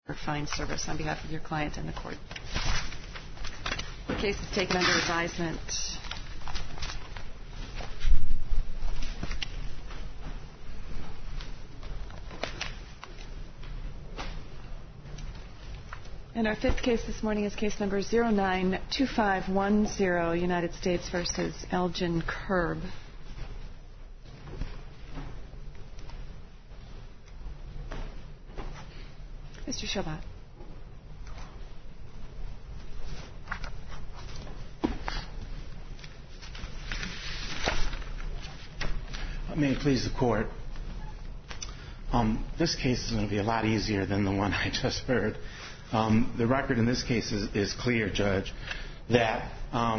for fine service on behalf of your client and the court. The case is taken under advisement. And our fifth case this morning is case number 092510, United States versus Elgin Curb. Mr. Shobat. May it please the court. This case is going to be a lot easier than the one I just heard. The record in this case is clear, Judge, that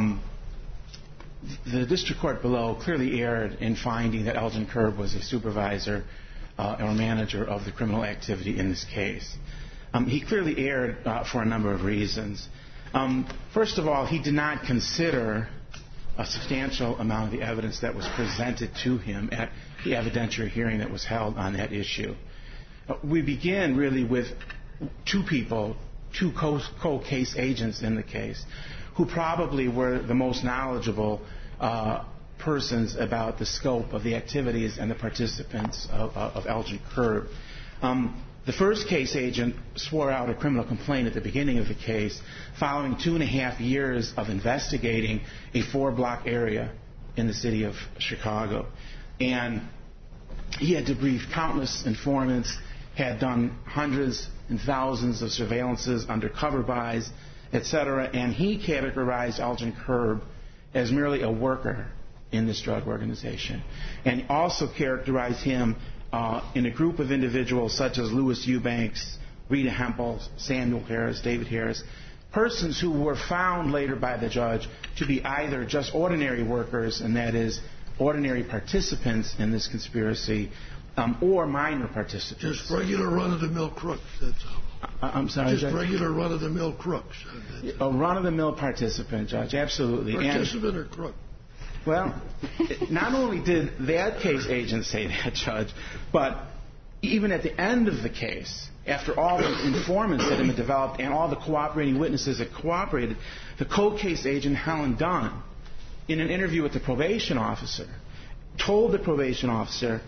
the district court below clearly erred in finding that Elgin Curb was a supervisor or manager of the criminal activity in this case. He clearly erred for a number of reasons. First of all, he did not consider a substantial amount of the evidence that was presented to him at the evidentiary hearing that was held on that issue. We begin really with two people, two co-case agents in the case, who probably were the most knowledgeable persons about the scope of the activities and the participants of Elgin Curb. The first case agent swore out a criminal complaint at the beginning of the case following 2.5 years of investigating a 4-block area in the city of Chicago. And he had debriefed countless informants, had done hundreds and thousands of surveillances, undercover buys, etc. And he categorized Elgin Curb as merely a worker in this drug organization. And also characterized him in a group of individuals such as Louis Eubanks, Rita Hempel, Samuel Harris, David Harris, persons who were found later by the judge to be either just ordinary workers, and that is ordinary participants in this conspiracy, or minor participants. Just regular run-of-the-mill crooks, that's all. I'm sorry, Just Judge? regular run-of-the-mill crooks. A run-of-the-mill participant, Judge, absolutely. Participant or crook? Well, not only did that case agent say that, Judge, but even at the end of the case, after all the informants that had been developed and all the cooperating witnesses that cooperated, the co-case agent, Helen Dunn, in an interview with the probation officer, told the probation officer,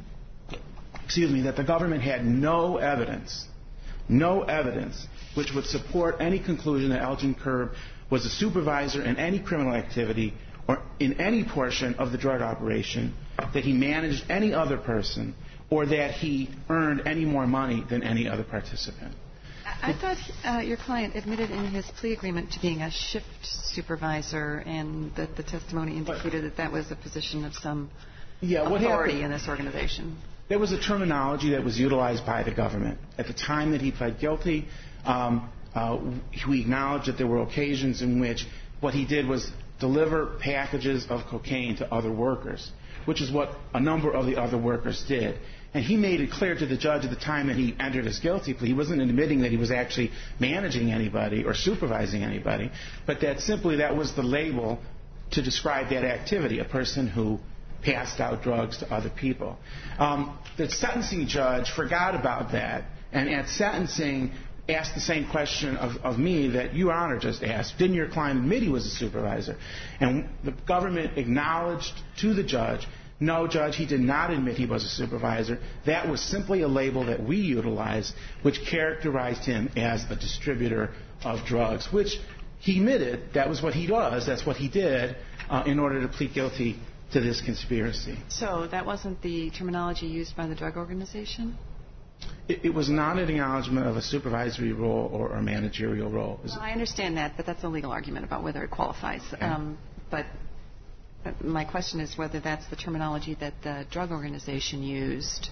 that the government had no evidence which would support any conclusion that Elgin Curb was a supervisor in any criminal activity or in any portion of the drug operation, that he managed any other person, or that he earned any more money than any other participant. I thought your client admitted in his plea agreement to being a shift supervisor, and that the testimony indicated that was a position of some authority in this organization. There was a terminology that was utilized by the government. At the time that he pled guilty, we acknowledged that there were occasions in which what he did was deliver packages of cocaine to other workers, which is what a number of the other workers did. And he made it clear to the judge at the time that he entered his guilty plea, he wasn't admitting that he was actually managing anybody or supervising anybody, but that simply that was the label to describe that activity, a person who passed out drugs to other people. The sentencing judge forgot about that, and at sentencing asked the same question of me that Your Honor just asked. Didn't your client admit he was a supervisor? And the government acknowledged to the judge, no, Judge, he did not admit he was a supervisor. That was simply a label that we utilized, which characterized him as a distributor of drugs, which he admitted that was what he was, that's what he did in order to plead guilty to this conspiracy. So that wasn't the terminology used by the drug organization? It was not an acknowledgement of a supervisory role or a managerial role. Well, I understand that, but that's a legal argument about whether it qualifies. But my question is whether that's the terminology that the drug organization used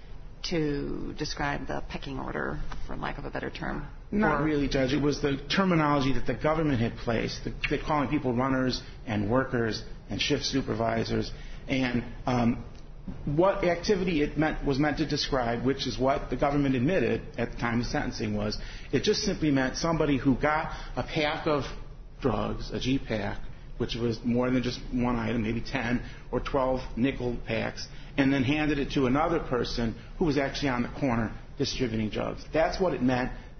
to describe the pecking order, for lack of a better term. Not really, Judge. It was the terminology that the government had placed. They're calling people runners and workers and shift supervisors. And what activity it was meant to describe, which is what the government admitted at the time of sentencing, was it just simply meant somebody who got a pack of drugs, a G-pack, which was more than just one item, maybe 10 or 12 nickel packs, and then handed it to another person who was actually on the corner distributing drugs. That's what it meant.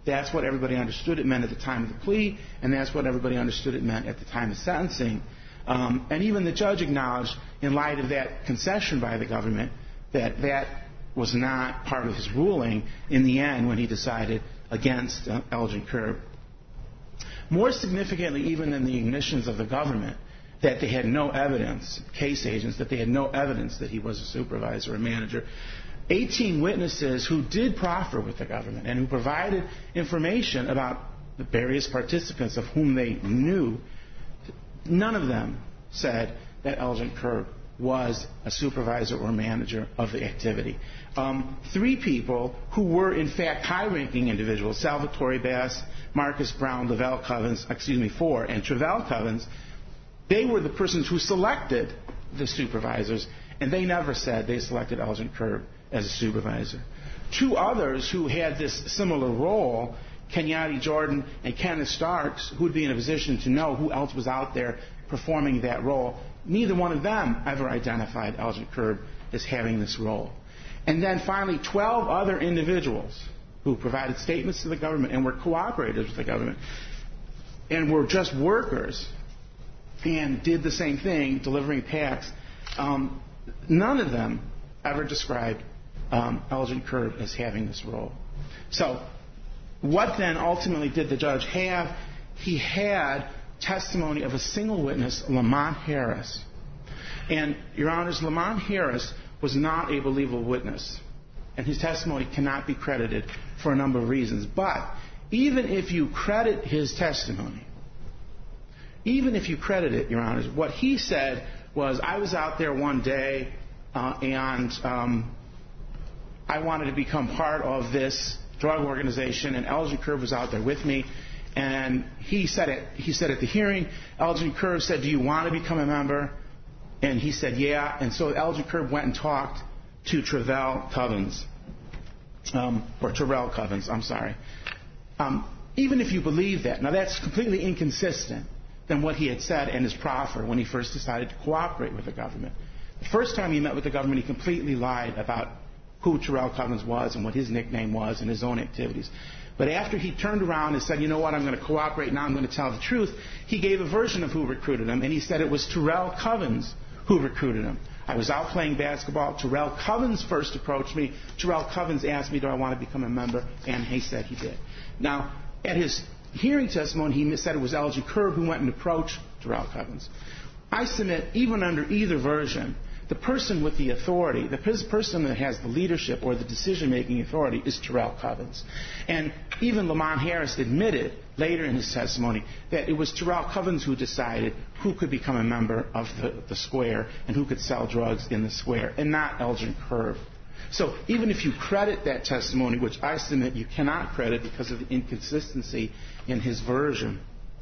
That's what everybody understood it meant at the time of the plea, and that's what everybody understood it meant at the time of sentencing. And even the judge acknowledged, in light of that concession by the government, that that was not part of his ruling in the end when he decided against Elgin Kerb. More significantly, even than the admissions of the government, that they had no evidence, case agents, that they had no evidence that he was a supervisor or manager. 18 witnesses who did proffer with the government and who provided information about the various participants of whom they knew, none of them said that Elgin Kerb was a supervisor or manager of the activity. 3 people who were in fact high-ranking individuals, Salvatore Bass, Marcus Brown, Lavelle Covens, 4, and Travell Covens, they were the persons who selected the supervisors, and they never said they selected Elgin Kerb as a supervisor. 2 others who had this similar role, Kenyatte Jordan and Kenneth Starks, who would be in a position to know who else was out there performing that role, neither one of them ever identified Elgin Kerb as having this role. And then finally, 12 other individuals who provided statements to the government and were cooperators with the government and were just workers and did the same thing, delivering packs. None of them ever described Elgin Kerb as having this role. So what then ultimately did the judge have? He had testimony of a single witness, Lamont Harris. And, Your Honors, Lamont Harris was not a believable witness, and his testimony cannot be credited for a number of reasons. But even if you credit his testimony, even if you credit it, Your Honors, what he said was, I was out there one day and I wanted to become part of this drug organization, and Elgin Kerb was out there with me. And he said at the hearing, Elgin Kerb said, do you want to become a member? And he said, yeah. And so Elgin Kerb went and talked to Travell Covens, or Terrell Covens, I'm sorry. Even if you believe that, now that's completely inconsistent than what he had said in his proffer when he first decided to cooperate with the government. The first time he met with the government, he completely lied about who Terrell Covens was and what his nickname was and his own activities. But after he turned around and said, you know what, I'm going to cooperate, now I'm going to tell the truth, he gave a version of who recruited him, and he said it was Terrell Covens who recruited him. I was out playing basketball. Terrell Covens first approached me. Terrell Covens asked me, do I want to become a member? And he said he did. Now, at his hearing testimony, he said it was Elgin Kerb who went and approached Terrell Covens. I submit, even under either version, the person with the authority, the person that has the leadership or the decision-making authority is Terrell Covens. And even Lamont Harris admitted later in his testimony that it was Terrell Covens who decided who could become a member of the square and who could sell drugs in the square, and not Elgin Kerb. So even if you credit that testimony, which I submit you cannot credit because of the inconsistency in his version,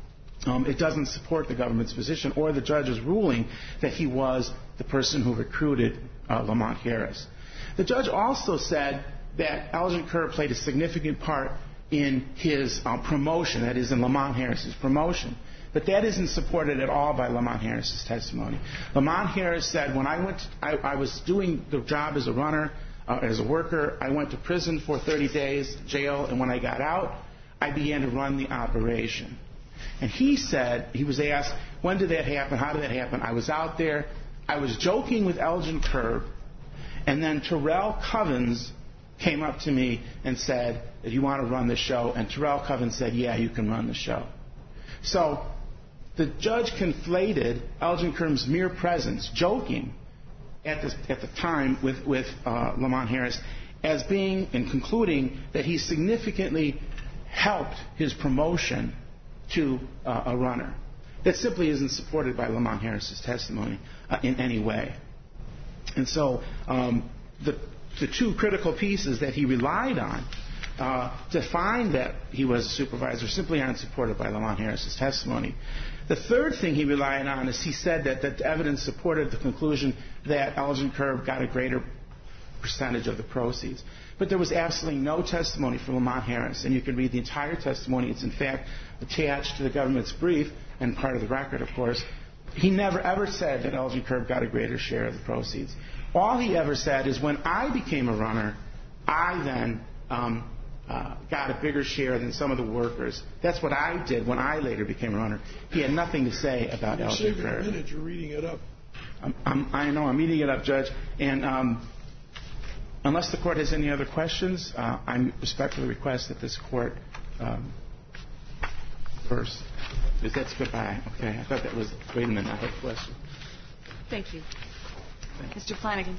it doesn't support the government's position or the judge's ruling that he was the person who recruited Lamont Harris. The judge also said that Elgin Kerb played a significant part in his promotion, that is, in Lamont Harris's promotion. But that isn't supported at all by Lamont Harris's testimony. Lamont Harris said, when I was doing the job as a runner, as a worker, I went to prison for 30 days, jail, and when I got out, I began to run the operation. And he said, he was asked, when did that happen? How did that happen? I was out there. I was joking with Elgin Kerb, and then Terrell Covens came up to me and said, do you want to run the show? And Terrell Covens said, yeah, you can run the show. So the judge conflated Elgin Kerb's mere presence, joking at the time with Lamont Harris, as being and concluding that he significantly helped his promotion to a runner. That simply isn't supported by Lamont Harris's testimony in any way. And so the 2 critical pieces that he relied on to find that he was a supervisor simply aren't supported by Lamont Harris's testimony. The third thing he relied on is he said that the evidence supported the conclusion that Elgin Kerb got a greater percentage of the proceeds. But there was absolutely no testimony from Lamont Harris, and you can read the entire testimony. It's in fact attached to the government's brief and part of the record, of course. He never ever said that Elgin Kerb got a greater share of the proceeds. All he ever said is, when I became a runner, I then got a bigger share than some of the workers. That's what I did when I later became a runner. He had nothing to say about Elgin You're saving Kerb. a minute. You're reading it up. I know. I'm eating it up, Judge. And unless the Court has any other questions, I respectfully request that this Court first. That's goodbye. Okay. I thought that was... Wait a minute. I have a question. Thank you. Mr. Flanagan.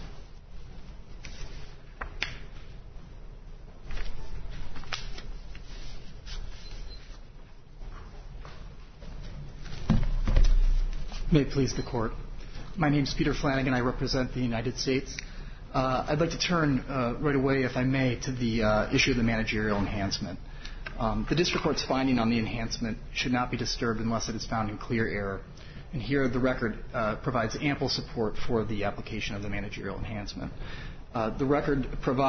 May it please the Court. My name is Peter Flanagan. I represent the United States. I'd like to turn right away, if I may, to the issue of the managerial enhancement. The District Court's finding on the enhancement should not be disturbed unless it is found in clear error. And here the record provides ample support for the application of the managerial enhancement. The record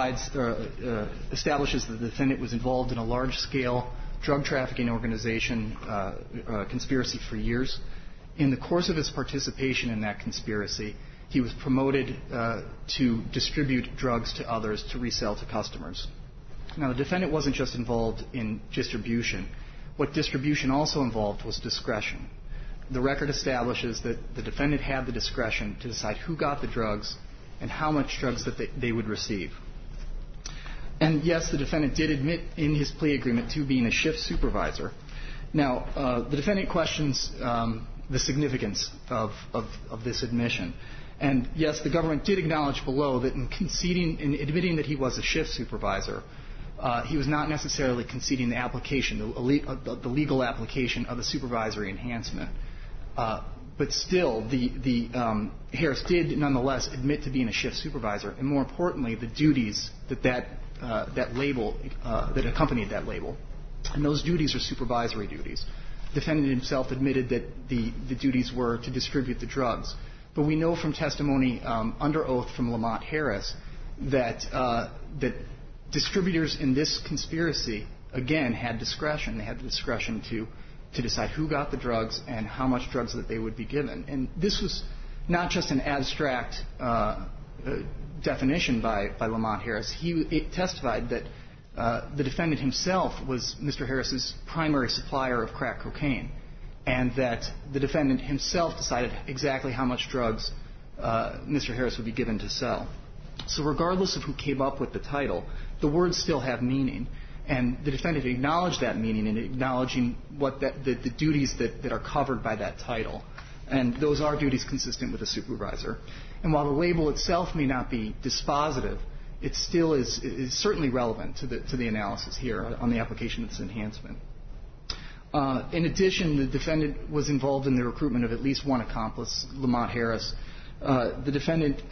establishes that the defendant was involved in a large-scale drug trafficking organization conspiracy for years. In the course of his participation in that conspiracy, he was promoted to distribute drugs to others to resell to customers. Now, the defendant wasn't just involved in distribution. What distribution also involved was discretion. The record establishes that the defendant had the discretion to decide who got the drugs and how much drugs that they would receive. And yes, the defendant did admit in his plea agreement to being a shift supervisor. Now, the defendant questions the significance of this admission. And yes, the government did acknowledge below that in admitting that he was a shift supervisor, he was not necessarily conceding the application, the legal application of the supervisory enhancement. But still, Harris did nonetheless admit to being a shift supervisor, and more importantly, the duties that label that accompanied that label. And those duties are supervisory duties. The defendant himself admitted that the duties were to distribute the drugs. But we know from testimony under oath from Lamont Harris that distributors in this conspiracy, again, had discretion. They had the discretion to decide who got the drugs and how much drugs that they would be given. And this was not just an abstract definition by Lamont Harris. He testified that the defendant himself was Mr. Harris's primary supplier of crack cocaine, and that the defendant himself decided exactly how much drugs Mr. Harris would be given to sell. So regardless of who came up with the title, the words still have meaning. And the defendant acknowledged that meaning in acknowledging the duties that are covered by that title. And those are duties consistent with a supervisor. And while the label itself may not be dispositive, it still is certainly relevant to the analysis here on the application of this enhancement. In addition, the defendant was involved in the recruitment of at least one accomplice, Lamont Harris. The defendant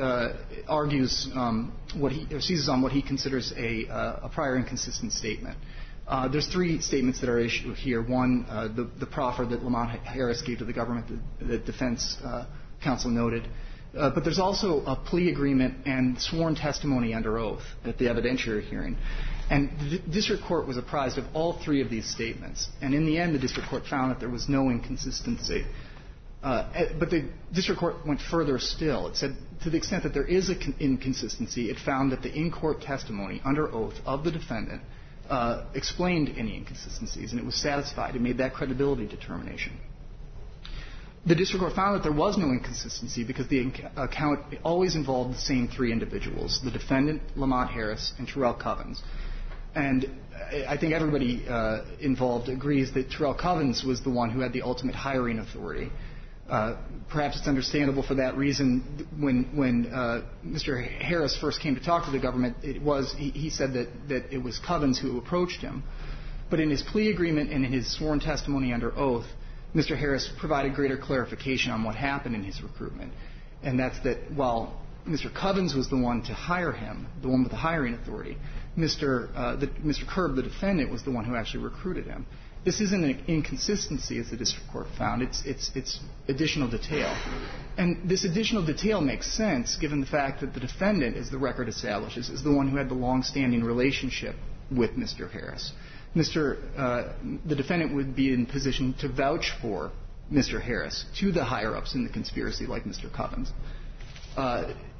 seizes on what he considers a prior inconsistent statement. There's three statements that are issued here. One, the proffer that Lamont Harris gave to the government, the defense counsel noted. But there's also a plea agreement and sworn testimony under oath at the evidentiary hearing. And the district court was apprised of all three of these statements. And in the end, the district court found that there was no inconsistency. But the district court went further still. It said to the extent that there is an inconsistency, it found that the in-court testimony under oath of the defendant explained any inconsistencies, and it was satisfied. It made that credibility determination. The district court found that there was no inconsistency because the account always involved the same three individuals, the defendant, Lamont Harris, and Terrell Covens. And I think everybody involved agrees that Terrell Covens was the one who had the ultimate hiring authority. Perhaps it's understandable for that reason. When Mr. Harris first came to talk to the government, he said that it was Covens who approached him. But in his plea agreement and in his sworn testimony under oath, Mr. Harris provided greater clarification on what happened in his recruitment. And that's that while Mr. Covens was the one to hire him, the one with the hiring authority, Mr. Kerb, the defendant, was the one who actually recruited him. This isn't an inconsistency, as the district court found. It's additional detail. And this additional detail makes sense given the fact that the defendant, as the record establishes, is the one who had the long-standing relationship with Mr. Harris. The defendant would be in position to vouch for Mr. Harris to the higher-ups in the conspiracy, like Mr. Covens.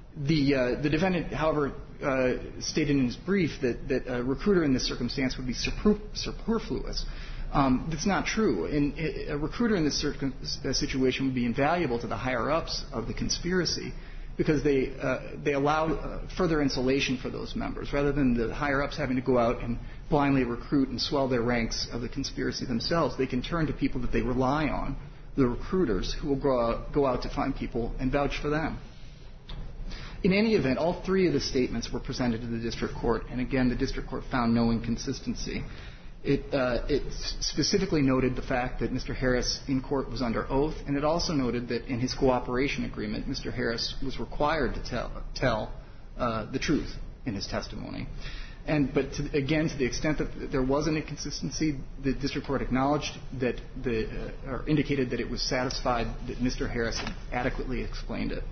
The defendant, however, stated in his brief that a recruiter in this circumstance would be superfluous. That's not true. A recruiter in this situation would be invaluable to the higher-ups of the conspiracy because they allow further insulation for those members. Rather than the higher-ups having to go out and blindly recruit and swell their ranks of the conspiracy themselves, they can turn to people that they rely on, the recruiters, who will go out to find people and vouch for them. In any event, all three of the statements were presented to the district court, and again, the district court found no inconsistency. It specifically noted the fact that Mr. Harris in court was under oath, and it also noted that in his cooperation agreement, Mr. Harris was required to tell the truth in his testimony. But to the extent that there was an inconsistency, the district court acknowledged that or indicated that it was satisfied that Mr. Harris had adequately explained it.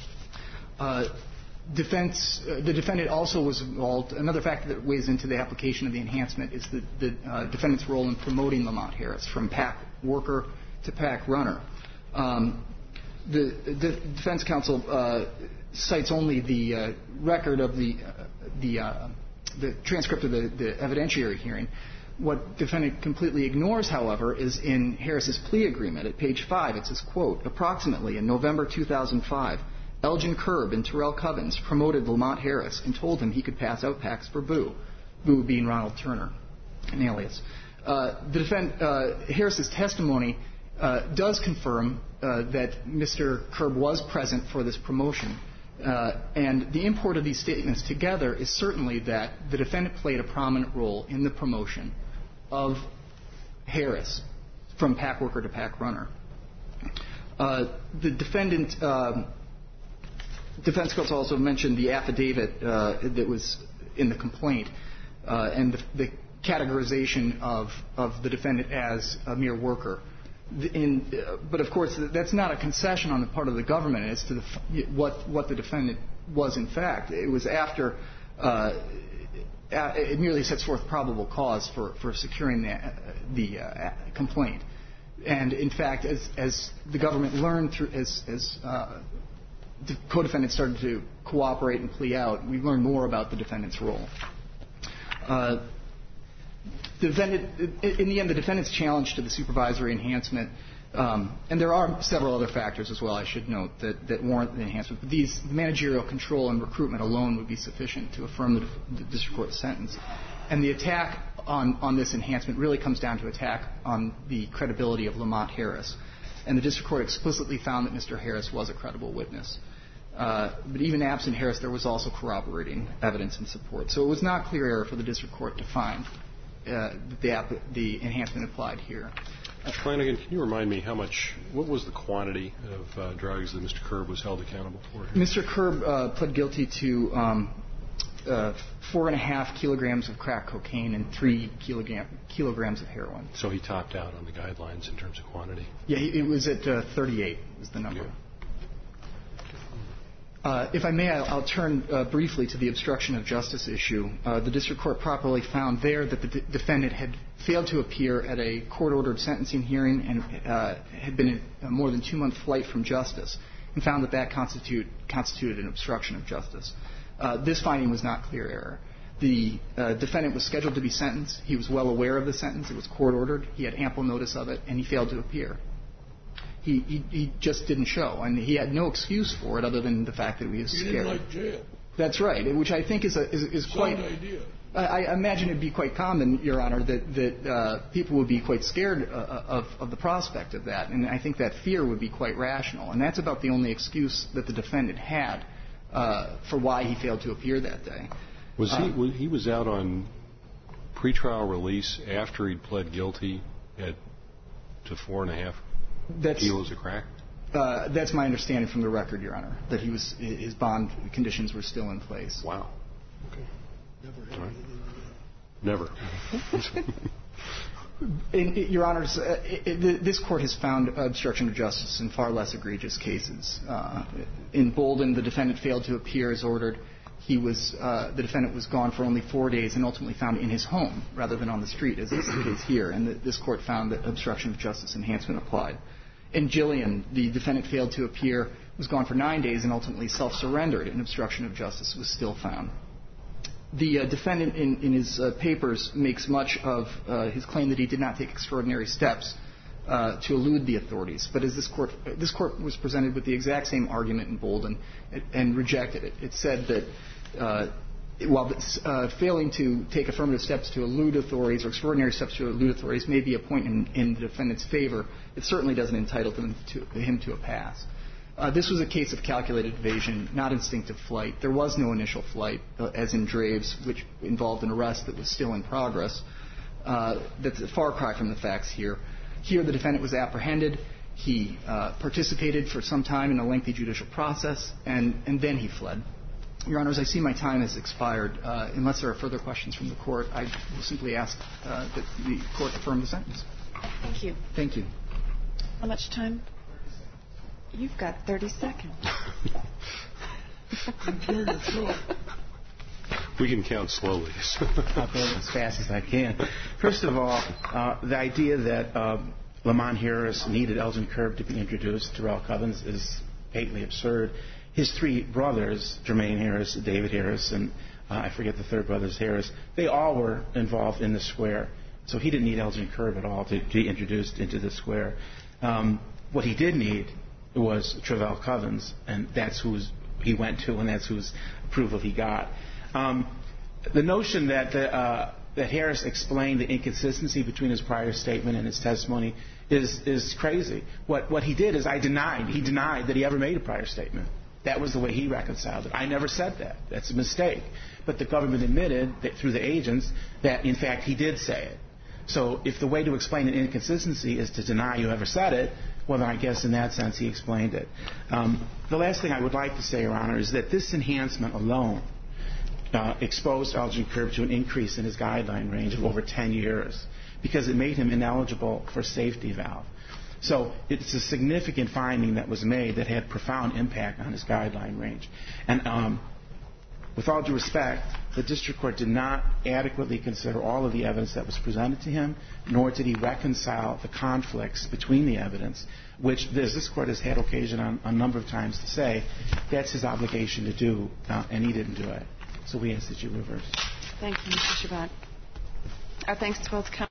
The defendant also was involved. Another factor that weighs into the application of the enhancement is the defendant's role in promoting Lamont Harris from PAC worker to PAC runner. The defense counsel cites only the record of the transcript of the evidentiary hearing. What the defendant completely ignores, however, is in Harris's plea agreement at page 5. It says, quote, approximately in November 2005, Elgin Kerb and Terrell Covens promoted Lamont Harris and told him he could pass out packs for Boo, Boo being Ronald Turner, an alias. Harris's testimony does confirm that Mr. Kerb was present for this promotion, and the import of these statements together is certainly that the defendant played a prominent role in the promotion of Harris from PAC worker to PAC runner. The defense counsel also mentioned the affidavit that was in the complaint and the categorization of the defendant as a mere worker. But, of course, that's not a concession on the part of the government as to what the defendant was in fact. It was after it merely sets forth probable cause for securing the complaint. And, in fact, as the government learned as the co-defendant started to cooperate and plea out, we learned more about the defendant's role. In the end, the defendant's challenge to the supervisory enhancement, and there are several other factors as well, I should note, that warrant the enhancement. But these managerial control and recruitment alone would be sufficient to affirm the district court's sentence. And the attack on this enhancement really comes down to attack on the credibility of Lamont Harris. And the district court explicitly found that Mr. Harris was a credible witness. But even absent Harris, there was also corroborating evidence and support. So it was not clear error for the district court to find that the enhancement applied here. Flanagan, can you remind me what was the quantity of drugs that Mr. Kerb was held accountable for here? Mr. Kerb pled guilty to 4.5 kilograms of crack cocaine and 3 kilograms of heroin. So he topped out on the guidelines in terms of quantity? Yeah, it was at 38 was the number. Yeah. If I may, I'll turn briefly to the obstruction of justice issue. The district court properly found there that the defendant had failed to appear at a court-ordered sentencing hearing and had been in a more than 2-month flight from justice, and found that constituted an obstruction of justice. This finding was not clear error. The defendant was scheduled to be sentenced. He was well aware of the sentence. It was court-ordered. He had ample notice of it, and he failed to appear. He just didn't show, and he had no excuse for it other than the fact that he was scared. He didn't like jail. That's right, which I think is quite. Sound idea. I imagine it'd be quite common, Your Honor, that people would be quite scared of the prospect of that, and I think that fear would be quite rational, and that's about the only excuse that the defendant had for why he failed to appear that day. He was out on pretrial release after he'd pled guilty to 4.5 kilos of crack? That's my understanding from the record, Your Honor, that his bond conditions were still in place. Wow. Okay. Never. Your Honors, this Court has found obstruction of justice in far less egregious cases. In Bolden, the defendant failed to appear as ordered. The defendant was gone for only 4 days and ultimately found in his home rather than on the street, as it is here. And this Court found that obstruction of justice enhancement applied. In Gillian, the defendant failed to appear, was gone for 9 days, and ultimately self-surrendered, and obstruction of justice was still found. The defendant in his papers makes much of his claim that he did not take extraordinary steps to elude the authorities. But as this court was presented with the exact same argument in Bolden and rejected it. It said that while failing to take affirmative steps to elude authorities or extraordinary steps to elude authorities may be a point in the defendant's favor, it certainly doesn't entitle him to a pass. This was a case of calculated evasion, not instinctive flight. There was no initial flight, as in Draves, which involved an arrest that was still in progress. That's a far cry from the facts here. Here, the defendant was apprehended. He participated for some time in a lengthy judicial process, and then he fled. Your Honors, I see my time has expired. Unless there are further questions from the Court, I will simply ask that the Court affirm the sentence. Thank you. Thank you. How much time? You've got 30 seconds. We can count slowly. I'll go as fast as I can. First of all, the idea that Lamont Harris needed Elgin Kerb to be introduced to Terrell Covens is patently absurd. His three brothers, Jermaine Harris, David Harris, and I forget the third brother's Harris, they all were involved in the square. So he didn't need Elgin Kerb at all to be introduced into the square. What he did need was Terrell Covens, and that's who he went to, and that's whose approval he got. The notion that Harris explained the inconsistency between his prior statement and his testimony is crazy. What he did is he denied that he ever made a prior statement. That was the way he reconciled it. I never said that. That's a mistake. But the government admitted that through the agents that, in fact, he did say it. So if the way to explain an inconsistency is to deny you ever said it, well, then I guess in that sense he explained it. The last thing I would like to say, Your Honor, is that this enhancement alone exposed Elgin Kerb to an increase in his guideline range of over 10 years because it made him ineligible for a safety valve. So it's a significant finding that was made that had profound impact on his guideline range. And with all due respect, the district court did not adequately consider all of the evidence that was presented to him, nor did he reconcile the conflicts between the evidence, which, as this court has had occasion on a number of times to say, that's his obligation to do, and he didn't do it. So we ask that you reverse. Thank you, Mr. Shabbat. Our thanks to both counsel.